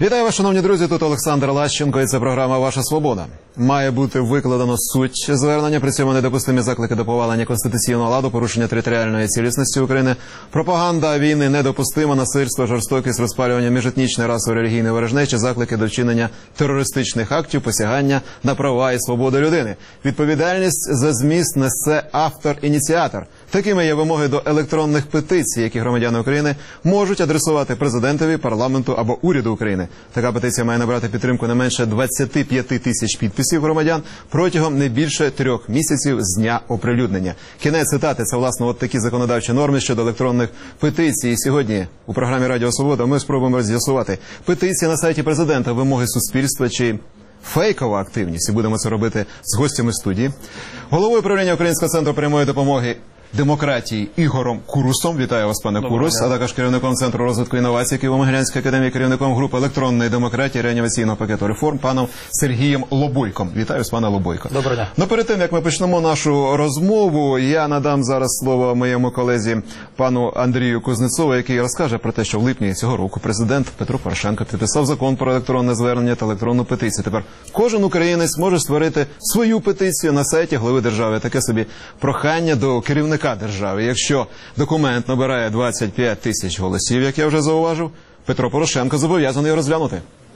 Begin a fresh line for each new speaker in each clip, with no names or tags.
Вітаю вас, шановні друзі, тут Олександр Лащенко і це програма «Ваша свобода». Має бути викладено суть звернення, при цьому недопустимі заклики до повалення конституційного ладу, порушення територіальної цілісності України, пропаганда війни недопустима, насильство, жорстокість, розпалювання міжетнічної, расової, релігійної ворожнечі, заклики до вчинення терористичних актів, посягання на права і свободи людини. Відповідальність за зміст несе автор-ініціатор. Такими є вимоги до електронних петицій, які громадяни України можуть адресувати президентові, парламенту або уряду України. Така петиція має набрати підтримку не менше 25 тисяч підписів громадян протягом не більше 3 місяців з дня оприлюднення. Кінець цитати – це, власне, от такі законодавчі норми щодо електронних петицій. І сьогодні у програмі «Радіо Свобода» ми спробуємо з'ясувати, петиції на сайті президента, вимоги суспільства чи фейкова активність. І будемо це робити з гостями студії. Головою правління Українського центру прямої допомоги демократії Ігорем Курусом. Вітаю вас, пане Курус. А також керівником Центру розвитку інновацій Києво-Могилянської академії, керівником групи електронної демократії реанімаційного пакету реформ паном Сергієм Лобойком. Вітаю вас, пане Лобойко.
Доброго дня.
Ну, перед тим, як ми почнемо нашу розмову, я надам зараз слово моєму колезі пану Андрію Кузнецову, який розкаже про те, що в липні цього року президент Петро Порошенко підписав закон про електронне звернення та електронну петицію. Тепер кожен українець може створити свою петицію на сайті глави держави. Таке собі прохання до керівника держави. Якщо документ набирає 25 тисяч голосів, як я вже зауважив, Петро Порошенко зобов'язаний його розглянути.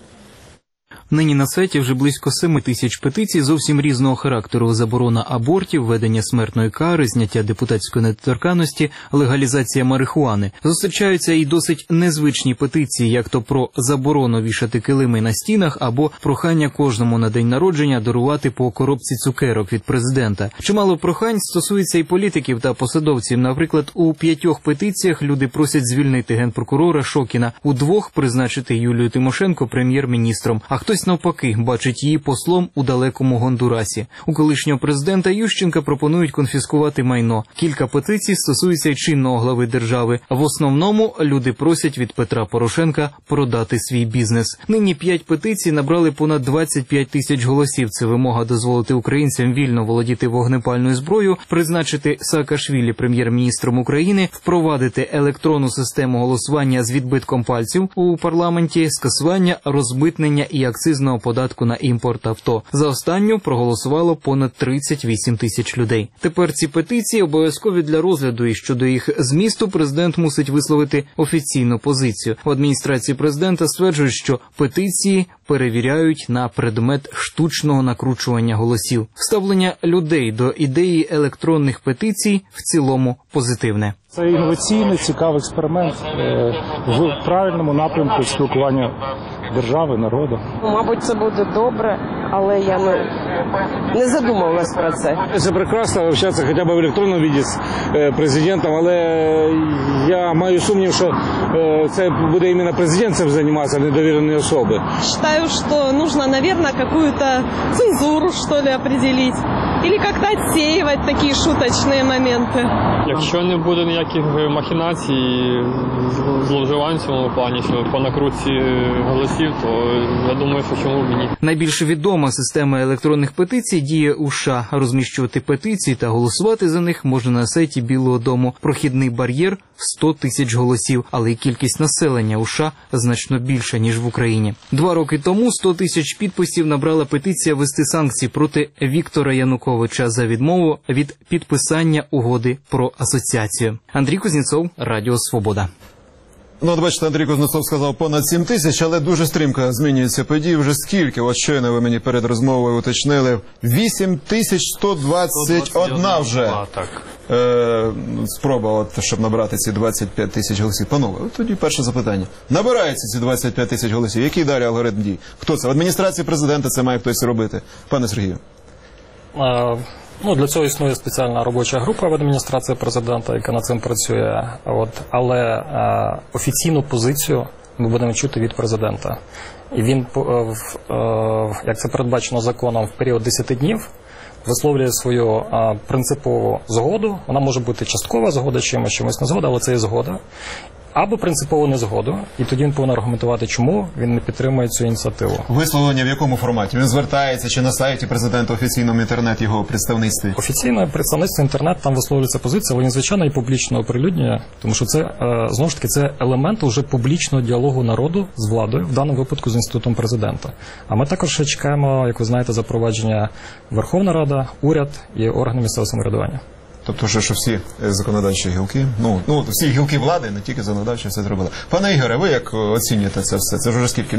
Нині на сайті вже близько 7 тисяч петицій зовсім різного характеру. Заборона абортів, введення смертної кари, зняття депутатської недоторканності, легалізація марихуани. Зустрічаються і досить незвичні петиції, як то про заборону вішати килими на стінах або прохання кожному на день народження дарувати по коробці цукерок від президента. Чимало прохань стосується і політиків та посадовців. Наприклад, у 5 петиціях люди просять звільнити генпрокурора Шокіна, у 2 призначити Юлію Тимошенко прем'єр-міністром, а хтось навпаки бачить її послом у далекому Гондурасі. У колишнього президента Ющенка пропонують конфіскувати майно. Кілька петицій стосуються й чинного глави держави. В основному люди просять від Петра Порошенка продати свій бізнес. Нині 5 петицій набрали понад 25 тисяч голосів. Це вимога дозволити українцям вільно володіти вогнепальною зброєю, призначити Саакашвілі прем'єр-міністром України, впровадити електронну систему голосування з відбитком пальців у парламенті, скасування, розмитнення і акцизного податку на імпорт авто. За останню проголосувало понад 38 тисяч людей. Тепер ці петиції обов'язкові для розгляду, і щодо їх змісту президент мусить висловити офіційну позицію. В адміністрації президента стверджують, що петиції перевіряють на предмет штучного накручування голосів. Ставлення людей до ідеї електронних петицій в цілому позитивне.
Це інноваційний, цікавий експеримент в правильному напрямку спілкування держави, народу.
Мабуть, це буде добре, але я не задумувалась про це.
Це прекрасно спілкуватися хоча б в електронному віді з президентом, але я маю сумнів, що це буде іменно президент цим займатися, а не довірені особи.
Вважаю, що нужно, наверное, какую-то цензуру, что ли, определить. Или как-то отсеивать такие шуточные моменти.
Якщо не буде ніяких махінацій, зловживань в цьому плані, що по накрутці голосів, то я думаю, що чому б і ні.
Найбільш відома система електронних петицій діє у США. Розміщувати петиції та голосувати за них можна на сайті Білого дому. Прохідний бар'єр – 100 тисяч голосів, але й кількість населення у США значно більша, ніж в Україні. 2 роки тому 100 тисяч підписів набрала петиція ввести санкції проти Віктора Януковича за відмову від підписання угоди про асоціацію. Андрій Кузнецов, Радіо Свобода.
Ну, от бачите, Андрій Кузнецов сказав понад 7 тисяч, але дуже стрімко змінюються події. Вже скільки? От щойно ви мені перед розмовою уточнили. 8121 вже. Спроба, от, щоб набрати ці 25 тисяч голосів. Панове, от тоді перше запитання. Набираються ці 25 тисяч голосів. Який далі алгоритм дій? Хто це? В адміністрації президента це має хтось робити. Пане Сергію.
Для цього існує спеціальна робоча група в адміністрації президента, яка над цим працює. Але офіційну позицію ми будемо чути від президента. І він, як це передбачено законом, в період 10 днів висловлює свою принципову згоду. Вона може бути часткова згода, чимось не згода, але це є згода. або принципову незгоду, і тоді він повинен аргументувати, чому він не підтримує цю ініціативу.
Висловлення в якому форматі? Він звертається чи на сайті президента офіційному інтернет його представництві?
Офіційне представництво інтернет, там висловлюється позиція, але він, звичайно, і публічно оприлюднює, тому що це, знову ж таки, це елемент уже публічного діалогу народу з владою, в даному випадку з інститутом президента. А ми також ще чекаємо, як ви знаєте, запровадження Верховна Рада, уряд і органи місцевого самоврядування.
Тобто, що всі законодавчі гілки, всі гілки влади, не тільки законодавчі, все зробили. Пане Ігоре, ви як оцінюєте це все? Це вже скільки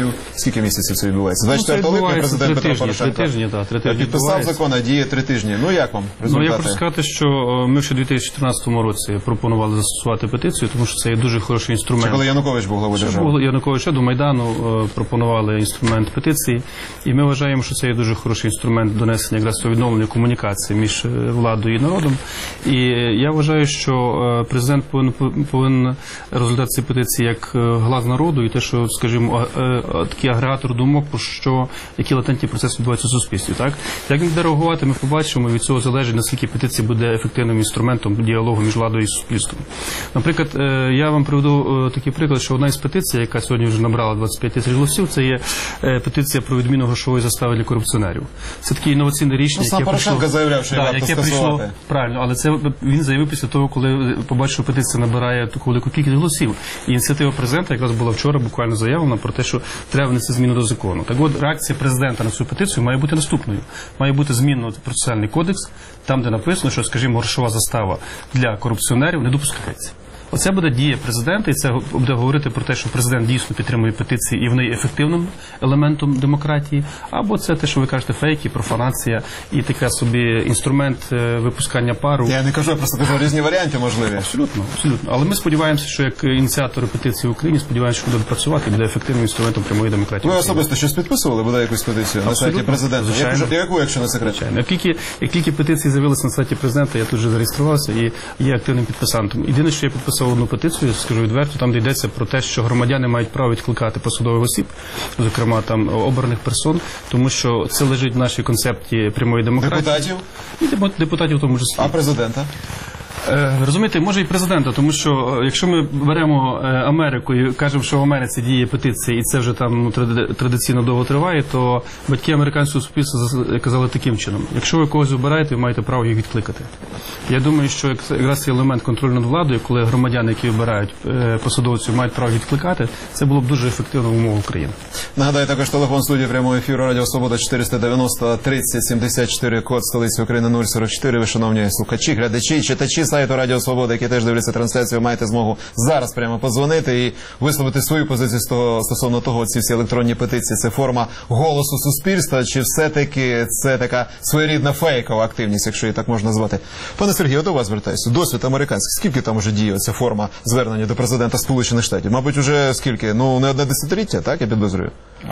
місяців це відбувається? 24 липня президент Петро Порошенко підписав закон, а діє 3 тижні. Ну, як вам результати?
Я хочу сказати, що ми ще у 2014 році пропонували застосувати петицію, тому що це є дуже хороший інструмент.
Це коли Янукович був главою держави?
Янукович до Майдану пропонували інструмент петиції, і ми вважаємо, що це є дуже хороший інструмент донесення якраз до відновлення комунікації між владою і народом. І я вважаю, що президент повинен розглядати ці петиції як глас народу і те, що, скажімо, такий агрегатор думок, про що, які латентні процеси відбуваються в суспільстві. Так? Як він буде реагувати, ми побачимо, від цього залежить, наскільки петиція буде ефективним інструментом діалогу між владою і суспільством. Наприклад, я вам приведу такий приклад, що одна із петицій, яка сьогодні вже набрала 25 тисяч голосів, це є петиція про відміну грошової застави для корупціонерів. Це таке інноваційне рішення,
яке
Порошенко
заявляв, що варто скасувати.
Правильно, але це він заявив після того, коли побачив, що петиція набирає таку велику кількість голосів. І ініціатива президента якраз була вчора буквально заявлена про те, що треба внести зміну до закону. Так от, реакція президента на цю петицію має бути наступною. Має бути змінено процесуальний кодекс, там, де написано, що, скажімо, грошова застава для корупціонерів не допускається. Оце буде дія президента, і це буде говорити про те, що президент дійсно підтримує петиції і вони є ефективним елементом демократії, або це те, що ви кажете, фейки, профанація і таке собі інструмент випускання пару.
Я не кажу, я просто кажу, різні варіанти можливі.
Абсолютно, абсолютно. Але ми сподіваємося, що як ініціатори петиції в Україні, сподіваємося, що буде працювати і буде ефективним інструментом прямої демократії.
Ви особисто щось підписували, буде якусь петицію на сайті президента? Яку, якщо не секрет?
Як тільки петиції з'явилися на сайті президента, я тут вже зареєструвався і є активним підписантом. Єдине, що я підписав одну петицію, скажу відверто, там де йдеться про те, що громадяни мають право відкликати посадових осіб, зокрема там обраних персон, тому що це лежить в нашій концепції прямої демократії.
Депутатів?
І депутатів в тому числі.
А президента?
Розумієте, може і президента, тому що якщо ми беремо Америку і кажемо, що в Америці діє петиція і це вже там традиційно довго триває, то батьки американського суспільства казали таким чином: якщо ви когось обираєте, ви маєте право їх відкликати. Я думаю, що якраз цей елемент контролю над владою, коли громадяни, які обирають посадовців, мають право відкликати, це було б дуже ефективно в умовах України.
Нагадаю, також телефон студії прямого ефіру Радіо Свобода 490 30 74, код столиці України 044. Ви, шановні слухачі, глядачі, читачі сайту Радіо Свобода, які теж дивляться трансляцію, маєте змогу зараз прямо подзвонити і висловити свою позицію стосовно того, ці всі електронні петиції, це форма голосу суспільства, чи все-таки це така своєрідна фейкова активність, якщо її так можна назвати. Пане Сергію, до вас звертаюся. Досвід американський. Скільки там вже діє ця форма звернення до президента Сполучених Штатів? Мабуть, уже скільки? Ну, не одне десятиліття, так, я підозрюю?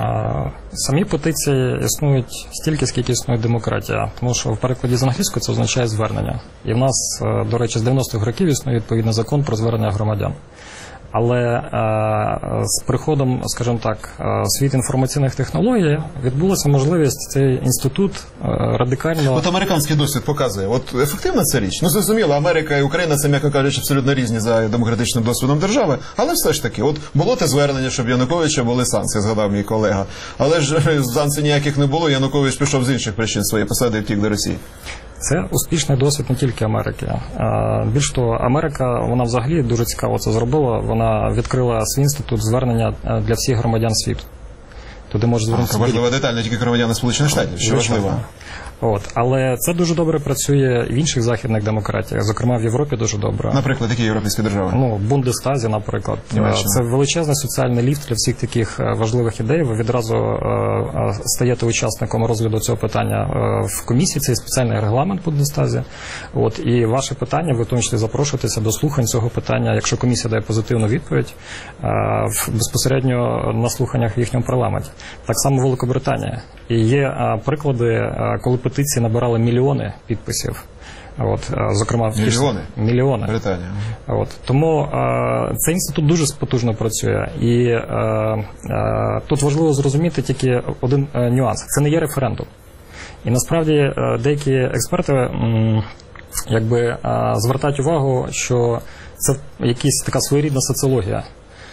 Самі петиції існують стільки, скільки існує демократія. Тому що в перекладі з англійської це означає звернення. І в нас, до речі, з 90-х років існує відповідний закон про звернення громадян. Але з приходом, скажімо так, світ інформаційних технологій відбулася можливість цей інститут радикально...
От американський досвід показує, от ефективна ця річ. Ну, зрозуміло, Америка і Україна, це, м'яко кажучи, абсолютно різні за демократичним досвідом держави, але все ж таки, от було те звернення, щоб Януковича були санкції, згадав мій колега. Але ж санкцій ніяких не було, Янукович пішов з інших причин своєї посади і втік до Росії.
Це успішний досвід не тільки Америки. Більш того, Америка, вона взагалі дуже цікаво це зробила. Вона відкрила свій інститут звернення для всіх громадян світу. Туди може звернутися.
Важлива деталь, не тільки громадяни Сполучених Штатів, що важливо.
Але це дуже добре працює в інших західних демократіях, зокрема в Європі дуже добре.
Наприклад, які європейські держави?
В Бундестазі, наприклад.
Німеччина.
Це величезний соціальний ліфт для всіх таких важливих ідей. Ви відразу стаєте учасником розгляду цього питання в комісії, це є спеціальний регламент в Бундестазі. І ваше питання, ви в тому числі запрошуєтеся до слухань цього питання, якщо комісія дає позитивну відповідь, безпосередньо на слуханнях в їхньому парламенті. Так само Великобританія. І є приклади, коли петиції набирали мільйони підписів. Зокрема, мільйони.
Британія.
Тому цей інститут дуже потужно працює. І тут важливо зрозуміти тільки один нюанс. Це не є референдум. І насправді деякі експерти звертають увагу, що це якась така своєрідна соціологія.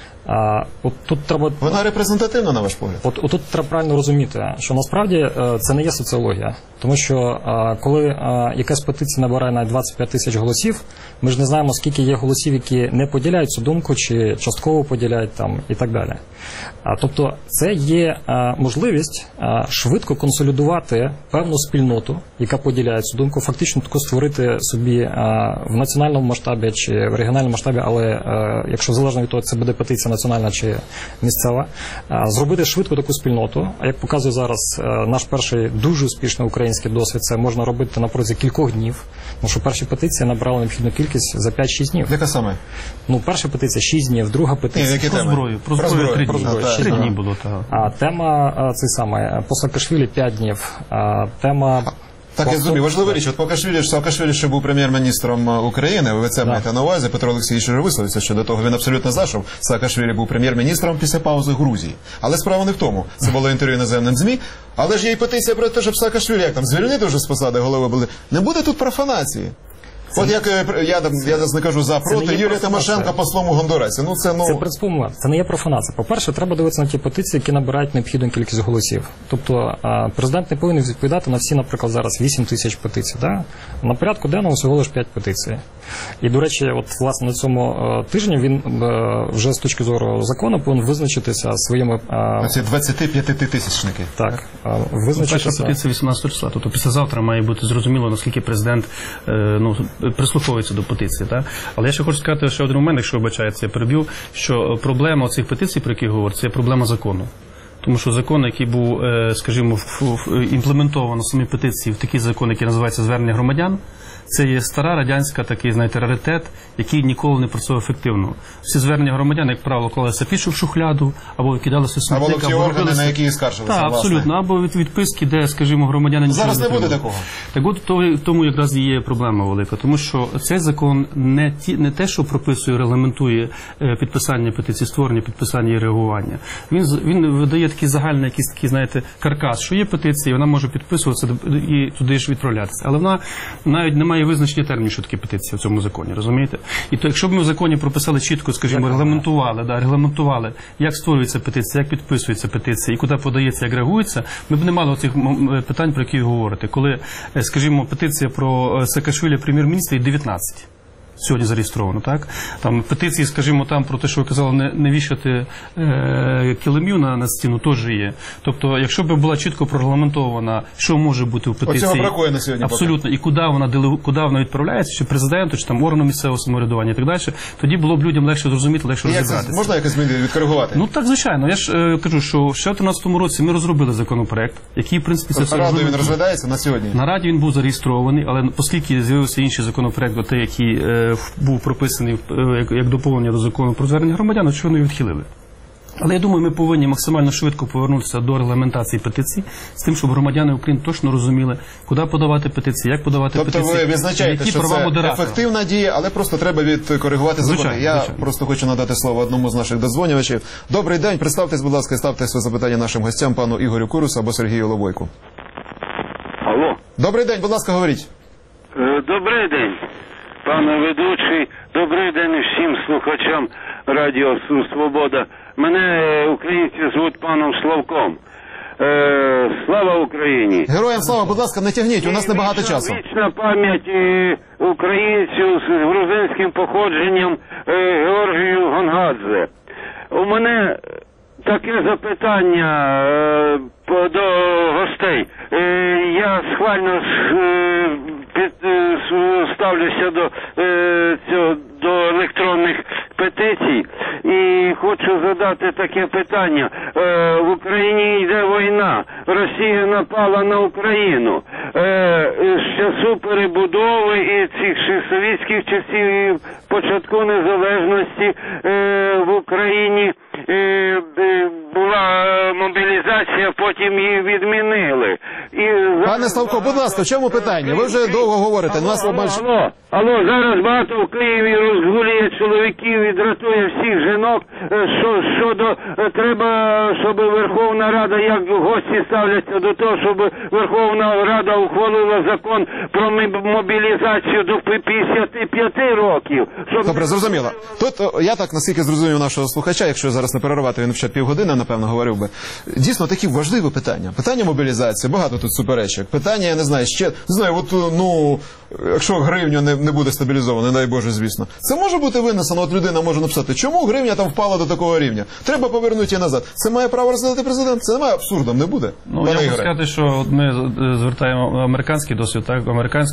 От тут треба...
Вона репрезентативна, на ваш погляд?
Тут треба правильно розуміти, що насправді це не є соціологія. Тому що коли якась петиція набирає навіть 25 тисяч голосів, ми ж не знаємо, скільки є голосів, які не поділяють цю думку, чи частково поділяють там і так далі. Тобто це є можливість швидко консолідувати певну спільноту, яка поділяє цю думку, фактично таку створити собі в національному масштабі чи в регіональному масштабі, але якщо залежно від того, це буде петиція національна чи місцева, зробити швидко таку спільноту. А як показує зараз наш перший дуже успішний український досвід, це можна робити на протязі кількох днів. Тому що перші петиції набрали необхідну кількість за 5-6 днів.
Яка саме?
Перша петиція 6 днів, друга петиція...
Про зброю. Про зброю 3 дні. 3 дні було, так.
А тема цей саме, по Саакашвілі 5 днів. Тема...
Так, я зрозумів. Важлива річ. От Саакашвілі ще був прем'єр-міністром України, ви це маєте на увазі, Петро Олексійович вже висловився щодо того, він абсолютно зайшов. Саакашвілі був прем'єр-міністром після паузи Грузії. Але справа не в тому. Це було інтерв'ю іноземним ЗМІ, але ж є і петиція про те, щоб Саакашвілі, як там, звільнити вже з посади голови були. Не буде тут профанації. От як я не кажу за проти, Юлія Тимошенко послом у Гондурасі.
Це принципово, це не є профанація. По-перше, треба дивитися на ті петиції, які набирають необхідну кількість голосів. Тобто президент не повинен відповідати на всі, наприклад, зараз 8 тисяч петицій. Да? На порядку денного всього лише 5 петицій. І, до речі, власне, на цьому тижні він вже з точки зору закону повинен визначитися своїми...
Ці 25-тисячники.
Так. Визначитися...
Перша петиція 18 числа, тобто післязавтра має бути зрозуміло, наскільки президент прислуховується до петиції. Так? Але я ще хочу сказати ще один момент, якщо вибачається, я переб'ю, що проблема цих петицій, про які говорять, це проблема закону. Тому що закон, який був, скажімо, імплементовано в самій петиції, в такий закон, який називається «Звернення громадян», це є стара радянська такий, знаєте, раритет, який ніколи не працював ефективно. Всі звернення громадян, як правило, клалися під в шухляду, або кидалися у смітник,
або ті органи, на які скаржилися,
так, абсолютно, або відписки, де, скажімо, громадяни нічого не
зараз не буде такого.
Так от тому якраз і є проблема велика, тому що цей закон не те, що прописує, регламентує підписання петиції, створення, підписання і реагування. Він видає такий загальний якийсь такий, знаєте, каркас, що є петиція, вона може підписуватися і туди ж відправлятися. Але вона навіть не має визначення термінів, що таке петиція в цьому законі, розумієте? І то, якщо б ми в законі прописали чітко, скажімо, регламентували, як створюється петиція, як підписується петиція і куди подається, як реагується, ми б не мали цих питань, про які ви говорите. Коли, скажімо, петиція про Саакашвілі прем'єр-міністра є 19. Сьогодні зареєстровано, так? Там петиції, скажімо, там про те, що ви казали, не вішати килимів на стіну, теж є. Тобто, якщо б була чітко прорегламентована, що може бути в петиції,
оцього бракує на сьогодні.
Абсолютно, і куди вона відправляється, чи президенту, чи там органу місцевого самоврядування і так далі, тоді було б людям легше зрозуміти, легше розібратися.
Можна якось відкоригувати?
Ну так, звичайно. Я ж кажу, що ще в 2013 році ми розробили законопроект, який, в принципі, це все
Раді він розглядається на сьогодні?
На Раді він був зареєстрований, але оскільки з'явився інший законопроект, той, який був прописаний як доповнення до закону про звернення громадян, очевидно, його відхилили. Але я думаю, ми повинні максимально швидко повернутися до регламентації петицій, з тим, щоб громадяни України точно розуміли, куди подавати петиції, як подавати петиції.
Тобто ви відзначаєте, що це ефективна дія, але просто треба відкоригувати закони. Я просто хочу надати слово одному з наших додзвонювачів. Добрий день, представтесь, будь ласка, і ставте своє запитання нашим гостям, пану Ігорю Курусу або Сергію Ловойку.
Алло.
Добрий день, будь ласка, говоріть.
Добрий день, пане ведучий. Добрий день всім слухачам Радіо Свобода. Мене українці звуть паном Славком. Слава Україні!
Героям слава, будь ласка, не тягніть, у нас небагато часу.
Вічна пам'ять українців з грузинським походженням Георгію Гонгадзе. У мене таке запитання до гостей. Я схвально ставлюся до електронних петицій і хочу задати таке питання. В Україні йде війна. Росія напала на Україну. З часу перебудови і цих совєтських часів і початку незалежності в Україні була мобілізація, потім її відмінили. І
Пане Славко, будь ласка, в чому питання? Ви вже довго говорите. Нас
Алло, зараз багато в Києві розгулює чоловіків і дратує всіх жінок. Щодо треба, щоб Верховна Рада, як гості ставляться до того, щоб Верховна Рада ухвалила закон про мобілізацію до 55 років.
Добре, зрозуміло. Тут я так, наскільки зрозумів нашого слухача, якщо зараз не переривати, він ще півгодини, напевно, говорив би. Дійсно, такі важливі питання. Питання мобілізації, багато тут суперечок. Питання, я не знаю, якщо гривня не буде стабілізована, дай Боже, звісно. Це може бути винесено, от людина може написати, чому гривня там впала до такого рівня? Треба повернути її назад. Це має право розглядати президент? Це немає абсурдом, не буде?
Я можу сказати, що ми звертаємо американський досвід. Так?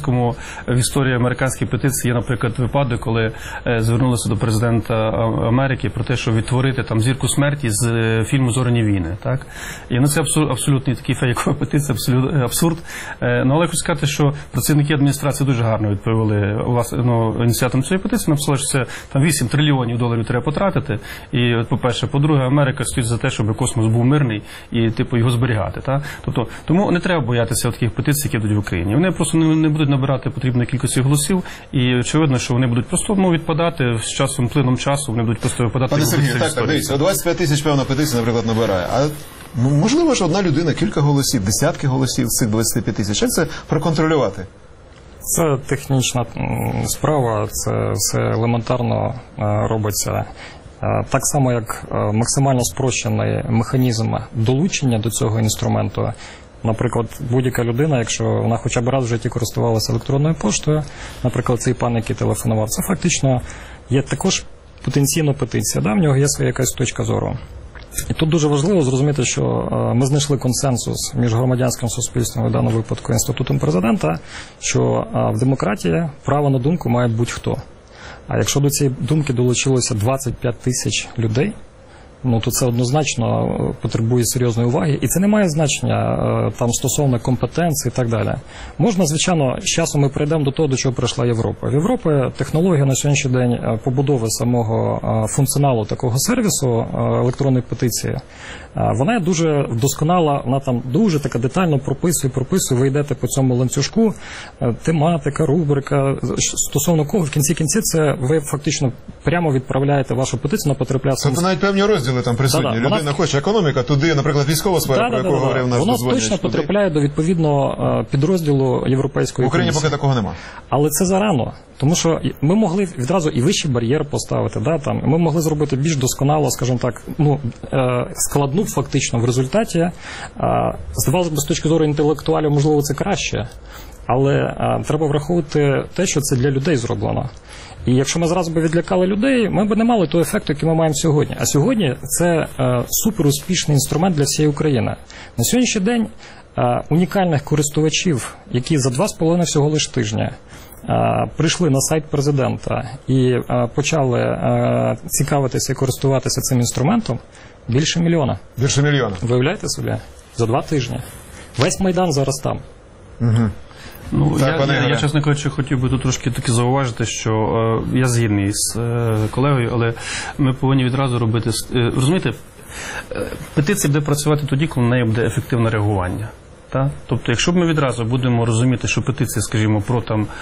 В історії американської петиції є, наприклад, випадок, коли звернулися до президента Америки про те, що відтворити там зірку смерті з фільму «Зоряні війни». Так? І це абсолютно такий фейкова петиція, абсурд. Але хочу сказати, що працівники адміністрації дуже гарно відповіли ініціаторам цієї петиції, написали, що це там 8 трильйонів доларів треба потратити. І, по-перше, по-друге, Америка стоїть за те, щоб космос був мирний і його зберігати. Так? Тому не треба боятися таких петицій, які йдуть в Україні. Вони просто не будуть набирати потрібної кількості голосів, і очевидно, що вони будуть просто відпадати з часом, плином часу, вони будуть просто випадати.
Пане Сергію, так, дивіться, 25 тисяч, певно, петицій, наприклад, набирає. А можливо, що одна людина, кілька голосів, десятки голосів з цих 25 тисяч. Як це проконтролювати?
Це технічна справа, це все елементарно робиться. Так само, як максимально спрощений механізм долучення до цього інструменту. Наприклад, будь-яка людина, якщо вона хоча б раз в житті користувалася електронною поштою, наприклад, цей пан, який телефонував, це фактично є також потенційно петиція, в нього є своя якась точка зору. І тут дуже важливо зрозуміти, що ми знайшли консенсус між громадянським суспільством, в даному випадку Інститутом президента, що в демократії право на думку має будь-хто. А якщо до цієї думки долучилося 25 тисяч людей, то це однозначно потребує серйозної уваги. І це не має значення там стосовно компетенції і так далі. Можна, звичайно, з часом ми прийдемо до того, до чого прийшла Європа. В Європі технологія на сьогоднішній день побудови самого функціоналу такого сервісу електронної петиції, вона дуже вдосконала, вона там дуже така детально прописує, ви йдете по цьому ланцюжку, тематика, рубрика, стосовно кого в кінці кінців це ви фактично прямо відправляєте вашу петицію, вона потрапляє.
Тобто навіть певні розділи там присутні. Людина хоче економіка, туди, наприклад, військова сфера, про яку говорив наш дозвонювач.
Воно точно потрапляє до відповідного підрозділу Європейської
в Україні
комісії.
поки такого нема.
Але це зарано. Тому що ми могли відразу і вищий бар'єр поставити, ми могли зробити більш досконало, скажімо так, складну фактично в результаті. Здавалося б, з точки зору інтелектуалів, можливо, це краще, але треба враховувати те, що це для людей зроблено. І якщо ми зразу б відлякали людей, ми б не мали того ефекту, який ми маємо сьогодні. А сьогодні це суперуспішний інструмент для всієї України. На сьогоднішній день унікальних користувачів, які за 2,5 всього лиш тижня прийшли на сайт президента і почали цікавитися і користуватися цим інструментом, більше мільйона.
Більше мільйона.
Виявляєте собі? За 2 тижні. Весь Майдан зараз там.
Угу.
Я, чесно кажучи, хотів би тут трошки таки зауважити, що я згідний з колегою, але ми повинні відразу робити... Розумієте, петиція буде працювати тоді, коли на неї буде ефективне реагування. Та? Тобто, якщо ми відразу будемо розуміти, що петиція, скажімо, про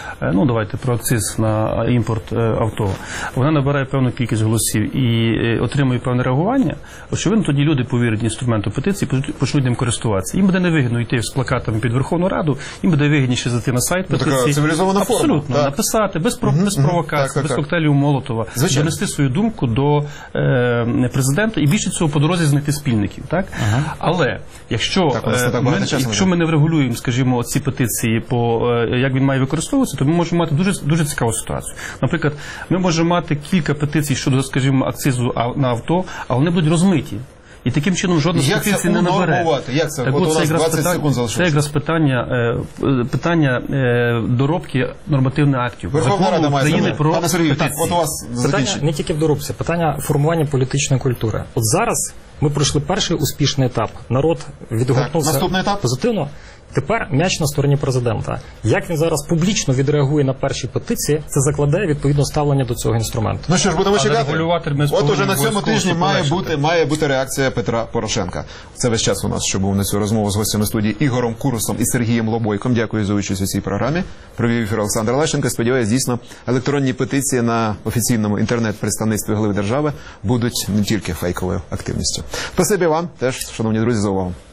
про акциз на імпорт авто, вона набирає певну кількість голосів і отримує певне реагування, очевидно, тоді люди повірять інструменту петиції і почнуть ним користуватися. Їм буде невигідно йти з плакатами під Верховну Раду, їм буде вигідніше зайти на сайт петиції.
Така цивілізована форма.
Абсолютно. Написати, без провокацій, без коктейлів Молотова, донести свою думку до президента і більше цього по дорозі знайти спільників. Так? Але якщо ми не врегулюємо, скажімо, ці петиції як він має використовуватися, то ми можемо мати дуже цікаву ситуацію. Наприклад, ми можемо мати кілька петицій щодо, скажімо, акцизу на авто, а вони будуть розмиті. І таким чином жодна з петицій не набере.
Як це? От у нас 20 секунд залишилося.
Це якраз питання доробки нормативних актів.
Верховна Рада має зробити. Пане Сергію, так, от у вас
питання не тільки в доробці, питання формування політичної культури. От зараз Ми пройшли перший успішний етап. Народ відгукнувся
наступний етап?
позитивно. Тепер м'яч на стороні президента. Як він зараз публічно відреагує на перші петиції, це закладає відповідне ставлення до цього інструменту.
Ну що ж, будемо чекати.
регулювати ми
От
повинні
уже на цьому
обов'язково
тижні
суперечити.
має бути реакція Петра Порошенка. Це весь час у нас, що був на цю розмову з гостями студії Ігорем Курусом і Сергієм Лобойком. Дякую за участь у цій програмі. Провів ефір Олександр Лащенко. Сподіваюсь, дійсно, електронні петиції на офіційному інтернет-представництві голови держави будуть не тільки фейковою активністю. Спасибі вам теж, шановні друзі, за увагу.